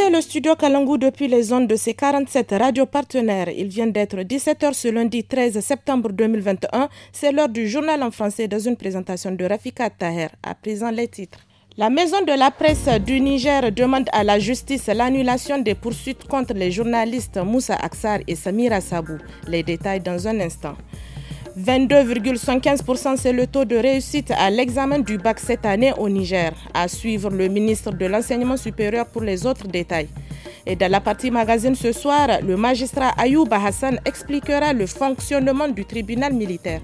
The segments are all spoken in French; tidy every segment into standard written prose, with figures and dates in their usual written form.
écoutez le studio Kalangu depuis les ondes de ses 47 radios partenaires. Il vient d'être 17h ce lundi 13 septembre 2021. C'est l'heure du journal en français dans une présentation de Rafika Taher. À présent, les titres. La maison de la presse du Niger demande à la justice l'annulation des poursuites contre les journalistes Moussa Aksar et Samira Sabou. Les détails dans un instant. 22,15% c'est le taux de réussite à l'examen du bac cette année au Niger. À suivre le ministre de l'Enseignement supérieur pour les autres détails. Et dans la partie magazine ce soir, le magistrat Ayouba Hassan expliquera le fonctionnement du tribunal militaire.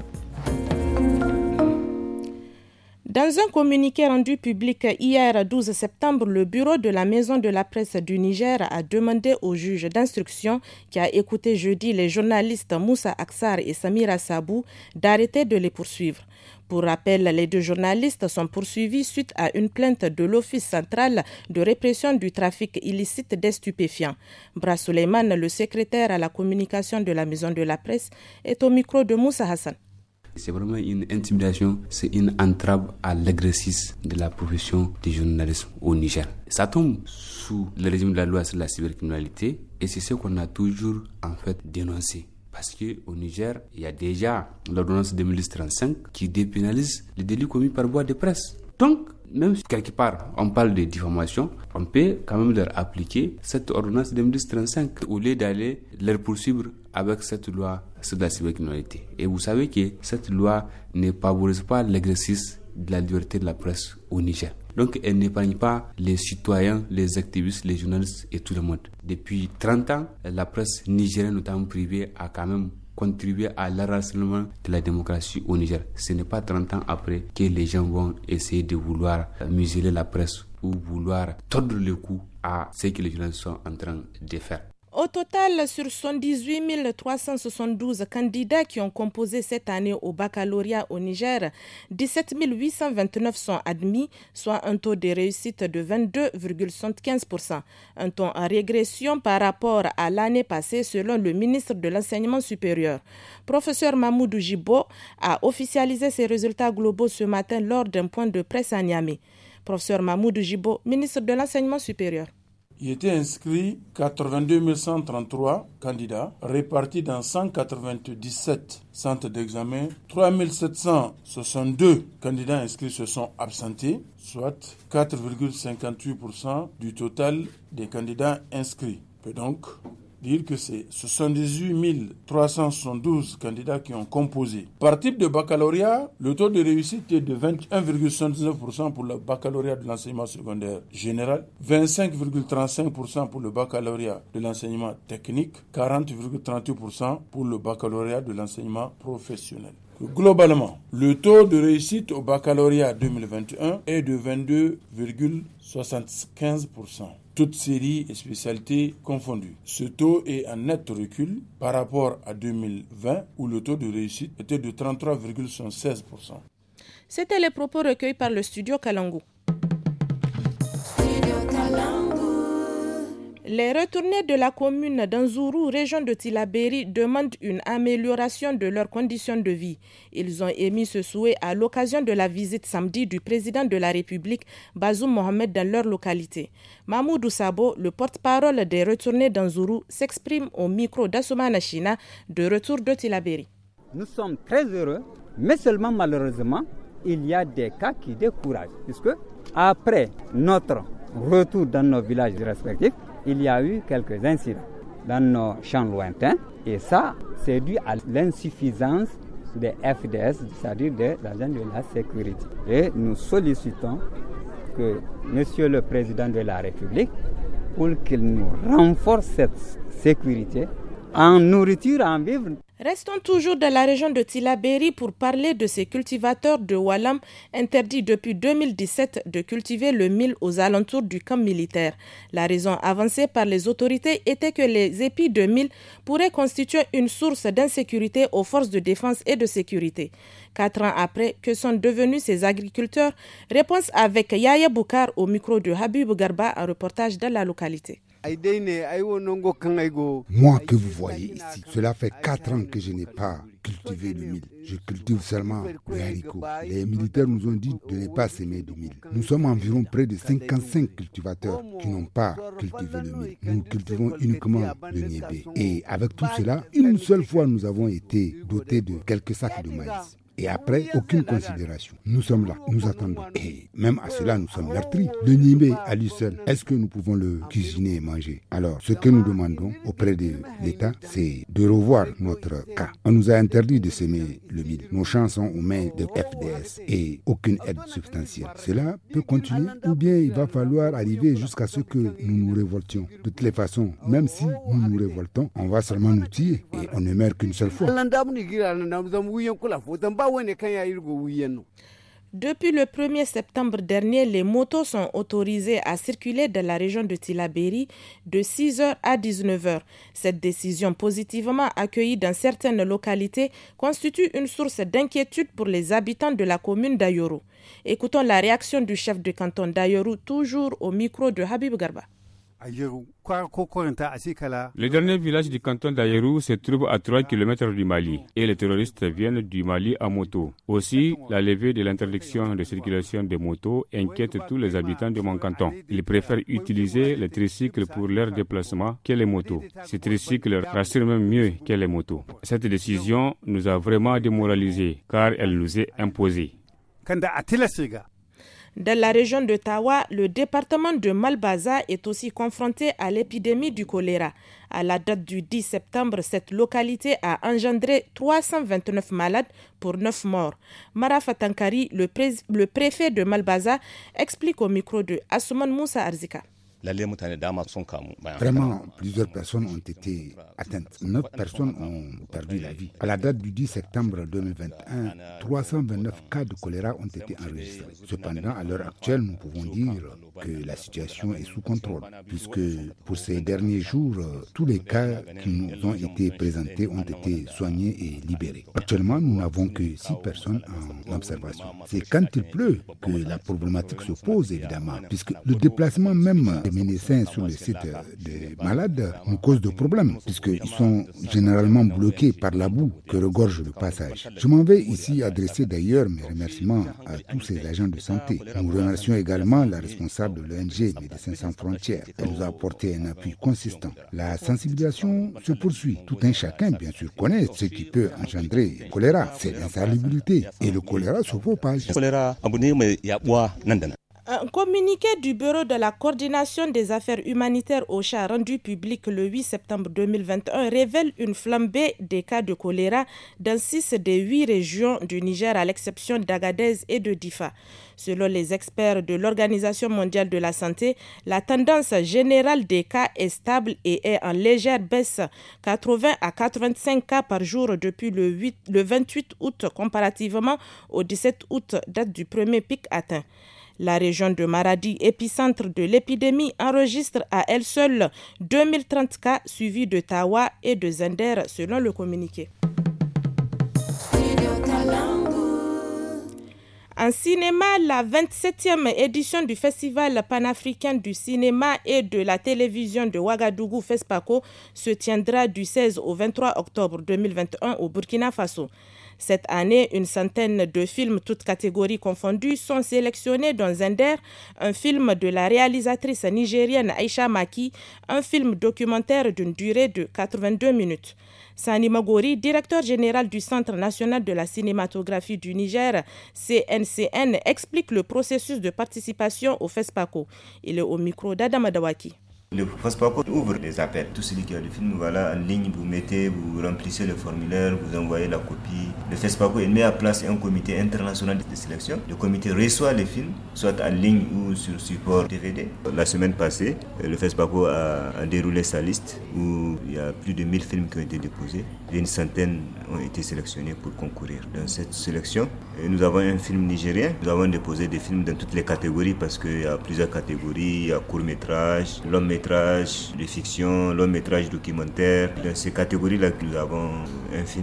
Dans un communiqué rendu public hier 12 septembre, le bureau de la Maison de la presse du Niger a demandé au juge d'instruction qui a écouté jeudi les journalistes Moussa Aksar et Samira Sabou d'arrêter de les poursuivre. Pour rappel, les deux journalistes sont poursuivis suite à une plainte de l'Office central de répression du trafic illicite des stupéfiants. Bra Suleiman, le secrétaire à la communication de la Maison de la presse, est au micro de Moussa Hassan. C'est vraiment une intimidation, c'est une entrave à l'exercice de la profession du journalisme au Niger. Ça tombe sous le régime de la loi sur la cybercriminalité et c'est ce qu'on a toujours en fait dénoncé. Parce qu'au Niger, il y a déjà l'ordonnance 2035 qui dépénalise les délits commis par voie de presse. Donc, même si quelque part on parle de diffamation, on peut quand même leur appliquer cette ordonnance 2035 au lieu d'aller leur poursuivre avec cette loi sur la cybercriminalité. Et vous savez que cette loi ne favorise pas l'exercice de la liberté de la presse au Niger. Donc elle n'épargne pas les citoyens, les activistes, les journalistes et tout le monde. Depuis 30 ans, la presse nigérienne, notamment privée, a quand même contribué à l'enracinement de la démocratie au Niger. Ce n'est pas 30 ans après que les gens vont essayer de vouloir museler la presse ou vouloir tordre le cou à ce que les journalistes sont en train de faire. Au total, sur 78 372 candidats qui ont composé cette année au baccalauréat au Niger, 17 829 sont admis, soit un taux de réussite de 22,75%. Un taux en régression par rapport à l'année passée selon le ministre de l'Enseignement supérieur. Professeur Mamoudou Jibo a officialisé ses résultats globaux ce matin lors d'un point de presse à Niamey. Professeur Mamoudou Jibo, ministre de l'Enseignement supérieur. Il était inscrit 82 133 candidats répartis dans 197 centres d'examen. 3 762 candidats inscrits se sont absentés, soit 4,58% du total des candidats inscrits. On peut donc dire que c'est 78 372 candidats qui ont composé. Par type de baccalauréat, le taux de réussite est de 21,79% pour le baccalauréat de l'enseignement secondaire général, 25,35% pour le baccalauréat de l'enseignement technique, 40,38% pour le baccalauréat de l'enseignement professionnel. Globalement, le taux de réussite au baccalauréat 2021 est de 22,75%. Toutes séries et spécialités confondues. Ce taux est en net recul par rapport à 2020 où le taux de réussite était de 33,16%. C'était les propos recueillis par le studio Kalangu. Les retournés de la commune d'Anzourou, région de Tillabéri, demandent une amélioration de leurs conditions de vie. Ils ont émis ce souhait à l'occasion de la visite samedi du président de la République, Bazoum Mohamed, dans leur localité. Mahmoudou Sabo, le porte-parole des retournés d'Anzourou, s'exprime au micro d'Assoumana China, de retour de Tillabéri. Nous sommes très heureux, mais seulement malheureusement, il y a des cas qui découragent. Puisque après notre retour dans nos villages respectifs, il y a eu quelques incidents dans nos champs lointains et ça, c'est dû à l'insuffisance des FDS, c'est-à-dire des agents de la sécurité. Et nous sollicitons que Monsieur le Président de la République, pour qu'il nous renforce cette sécurité en nourriture, en vivre. Restons toujours dans la région de Tillabéri pour parler de ces cultivateurs de Walam interdits depuis 2017 de cultiver le mil aux alentours du camp militaire. La raison avancée par les autorités était que les épis de mil pourraient constituer une source d'insécurité aux forces de défense et de sécurité. 4 ans après, que sont devenus ces agriculteurs? Réponse avec Yaya Boukar au micro de Habib Garba, un reportage dans la localité. Moi que vous voyez ici, cela fait 4 ans que je n'ai pas cultiver le mil. Je cultive seulement le haricot. Les militaires nous ont dit de ne pas s'aimer du mil. Nous sommes environ près de 55 cultivateurs qui n'ont pas cultivé le mil. Nous cultivons uniquement le niébé. Et avec tout cela, une seule fois nous avons été dotés de quelques sacs de maïs. Et après, aucune considération. Nous sommes là, nous attendons. Et même à cela, nous sommes meurtris. Le niébé à lui seul, est-ce que nous pouvons le cuisiner et manger? Alors, ce que nous demandons auprès de l'État, c'est de revoir notre cas. On nous a interdit de s'aimer le mil. Nos champs sont aux mains de FDS et aucune aide substantielle. Cela peut continuer ou bien il va falloir arriver jusqu'à ce que nous nous révoltions. De toutes les façons, même si nous nous révoltons, on va seulement nous tuer et on ne meurt qu'une seule fois. Depuis le 1er septembre dernier, les motos sont autorisées à circuler dans la région de Tillabéri de 6h à 19h. Cette décision positivement accueillie dans certaines localités constitue une source d'inquiétude pour les habitants de la commune d'Ayoro. Écoutons la réaction du chef de canton d'Ayoro, toujours au micro de Habib Garba. Le dernier village du canton d'Ayerou se trouve à 3 km du Mali et les terroristes viennent du Mali à moto. Aussi, la levée de l'interdiction de circulation des motos inquiète tous les habitants de mon canton. Ils préfèrent utiliser les tricycles pour leur déplacement que les motos. Ces tricycles rassurent même mieux que les motos. Cette décision nous a vraiment démoralisés car elle nous est imposée. Dans la région de Tawa, le département de Malbaza est aussi confronté à l'épidémie du choléra. À la date du 10 septembre, cette localité a engendré 329 malades pour 9 morts. Mara Fatankari, le préfet de Malbaza, explique au micro de Asuman Moussa Arzika. Vraiment, plusieurs personnes ont été atteintes. 9 personnes ont perdu la vie. À la date du 10 septembre 2021, 329 cas de choléra ont été enregistrés. Cependant, à l'heure actuelle, nous pouvons dire que la situation est sous contrôle, puisque pour ces derniers jours, tous les cas qui nous ont été présentés ont été soignés et libérés. Actuellement, nous n'avons que 6 personnes en observation. C'est quand il pleut que la problématique se pose, évidemment, puisque le déplacement même des médecins sur le site des malades nous cause de problèmes, puisqu'ils sont généralement bloqués par la boue que regorge le passage. Je m'en vais ici adresser d'ailleurs mes remerciements à tous ces agents de santé. Nous remercions également la responsable de l'ONG Médecins sans frontières. Elle nous a apporté un appui consistant. La sensibilisation se poursuit. Tout un chacun, bien sûr, connaît ce qui peut engendrer le choléra. C'est l'insalubrité. Et le choléra se propage. Un communiqué du Bureau de la coordination des affaires humanitaires OCHA rendu public le 8 septembre 2021 révèle une flambée des cas de choléra dans 6 des 8 régions du Niger à l'exception d'Agadez et de Difa. Selon les experts de l'Organisation mondiale de la santé, la tendance générale des cas est stable et est en légère baisse, 80 à 85 cas par jour depuis le 28 août comparativement au 17 août, date du premier pic atteint. La région de Maradi, épicentre de l'épidémie, enregistre à elle seule 2030 cas suivis de Tawa et de Zender selon le communiqué. En cinéma, la 27e édition du Festival panafricain du cinéma et de la télévision de Ouagadougou, FESPACO, se tiendra du 16 au 23 octobre 2021 au Burkina Faso. Cette année, une centaine de films, toutes catégories confondues, sont sélectionnés dans Zender, un film de la réalisatrice nigérienne Aïcha Maki, un film documentaire d'une durée de 82 minutes. Sani Magori, directeur général du Centre national de la cinématographie du Niger, CNCN, explique le processus de participation au FESPACO. Il est au micro d'Adama Dawaki. Le FESPACO ouvre les appels. Tout celui qui a le film, voilà, en ligne, vous remplissez le formulaire, vous envoyez la copie. Le FESPACO met en place un comité international de sélection. Le comité reçoit les films, soit en ligne ou sur support DVD. La semaine passée, le FESPACO a déroulé sa liste où il y a plus de 1000 films qui ont été déposés. Et une centaine ont été sélectionnés pour concourir. Dans cette sélection, nous avons un film nigérien. Nous avons déposé des films dans toutes les catégories parce qu'il y a plusieurs catégories. Il y a court-métrage, long-métrage, de fiction, long-métrage documentaire. Dans ces catégories-là, nous avons un film documentaire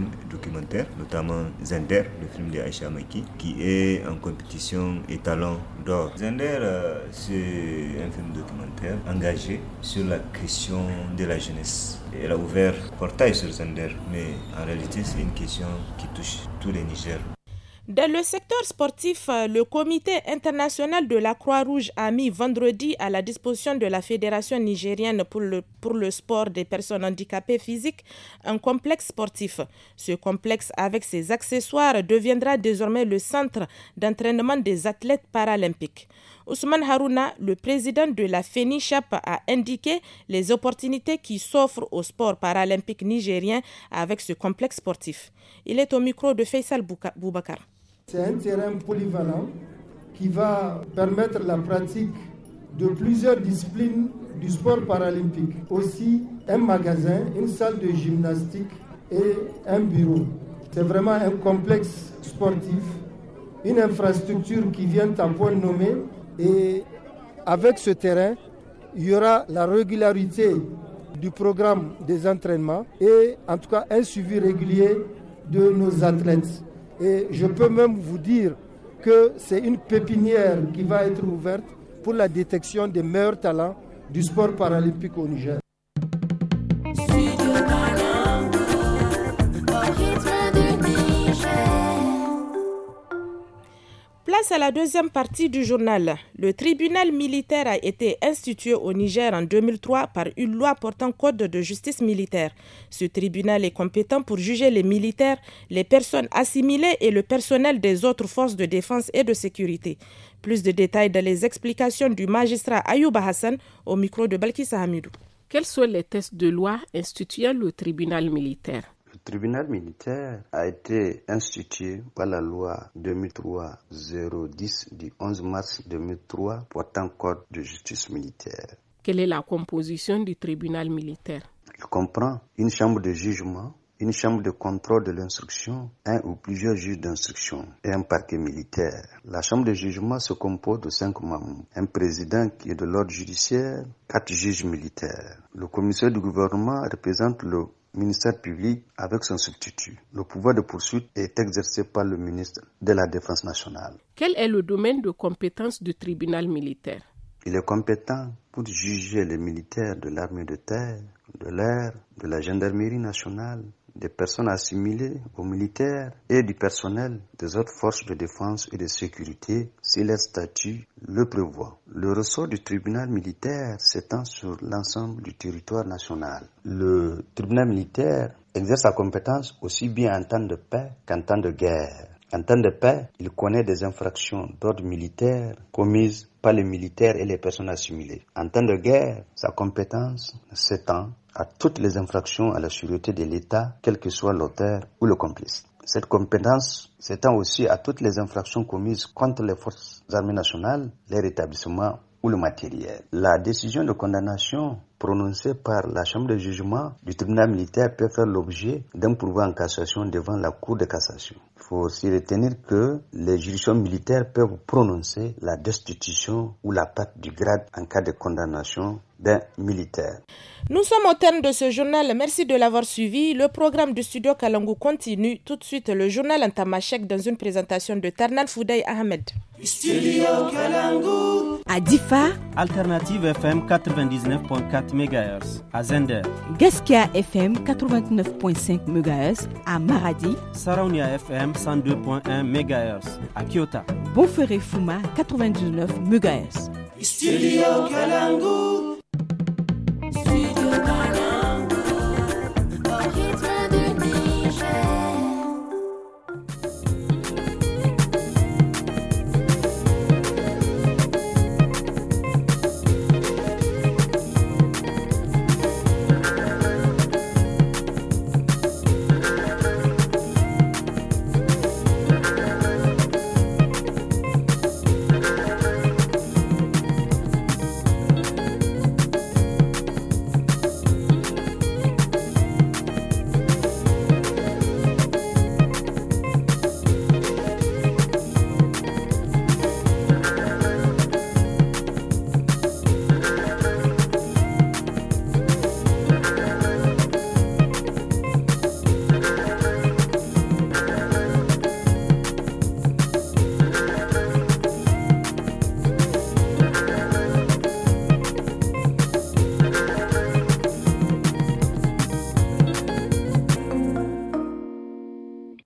documentaires, notamment Zender, le film de Aïcha Maki, qui est en compétition étalon d'or. Zender, c'est un film documentaire engagé sur la question de la jeunesse. Elle a ouvert le portail sur Zender, mais en réalité, c'est une question qui touche tous les Nigériens. Dans le secteur sportif, le Comité international de la Croix-Rouge a mis vendredi à la disposition de la Fédération nigérienne pour le sport des personnes handicapées physiques un complexe sportif. Ce complexe, avec ses accessoires, deviendra désormais le centre d'entraînement des athlètes paralympiques. Ousmane Harouna, le président de la FENICHAP, a indiqué les opportunités qui s'offrent au sport paralympique nigérien avec ce complexe sportif. Il est au micro de Faisal Boubacar. C'est un terrain polyvalent qui va permettre la pratique de plusieurs disciplines du sport paralympique. Aussi un magasin, une salle de gymnastique et un bureau. C'est vraiment un complexe sportif, une infrastructure qui vient à point nommé. Et avec ce terrain, il y aura la régularité du programme des entraînements et en tout cas un suivi régulier de nos athlètes. Et je peux même vous dire que c'est une pépinière qui va être ouverte pour la détection des meilleurs talents du sport paralympique au Niger. Place à la deuxième partie du journal. Le tribunal militaire a été institué au Niger en 2003 par une loi portant code de justice militaire. Ce tribunal est compétent pour juger les militaires, les personnes assimilées et le personnel des autres forces de défense et de sécurité. Plus de détails dans les explications du magistrat Ayouba Hassan au micro de Balkissa Hamidou. Quels sont les textes de loi instituant le tribunal militaire? Le tribunal militaire a été institué par la loi 2003-010 du 11 mars 2003 portant code de justice militaire. Quelle est la composition du tribunal militaire? Il comprend une chambre de jugement, une chambre de contrôle de l'instruction, un ou plusieurs juges d'instruction et un parquet militaire. La chambre de jugement se compose de 5 membres. Un président qui est de l'ordre judiciaire, 4 juges militaires. Le commissaire du gouvernement représente le ministère public avec son substitut. Le pouvoir de poursuite est exercé par le ministre de la Défense nationale. Quel est le domaine de compétence du tribunal militaire? Il est compétent pour juger les militaires de l'armée de terre, de l'air, de la gendarmerie nationale, des personnes assimilées aux militaires et du personnel des autres forces de défense et de sécurité si leur statut le prévoit. Le ressort du tribunal militaire s'étend sur l'ensemble du territoire national. Le tribunal militaire exerce sa compétence aussi bien en temps de paix qu'en temps de guerre. En temps de paix, il connaît des infractions d'ordre militaire commises par les militaires et les personnes assimilées. En temps de guerre, sa compétence s'étend à toutes les infractions à la sûreté de l'État, quel que soit l'auteur ou le complice. Cette compétence s'étend aussi à toutes les infractions commises contre les forces armées nationales, les établissements ou le matériel. La décision de condamnation prononcée par la chambre de jugement du tribunal militaire peut faire l'objet d'un pourvoi en cassation devant la Cour de cassation. Il faut aussi retenir que les juridictions militaires peuvent prononcer la destitution ou la perte du grade en cas de condamnation d'un militaire. Nous sommes au terme de ce journal. Merci de l'avoir suivi. Le programme du studio Kalangu continue. Tout de suite, le journal en tamashek dans une présentation de Tarnan Fouday Ahmed. Studio Kalangu. À Difa, Alternative FM 99.4 MHz. À Zender, Gaskia FM 89.5 MHz. À Maradi, Saraunia FM 102.1 MHz. À Kyoto, Bonferré Fuma 99 MHz. Studio Kalangu.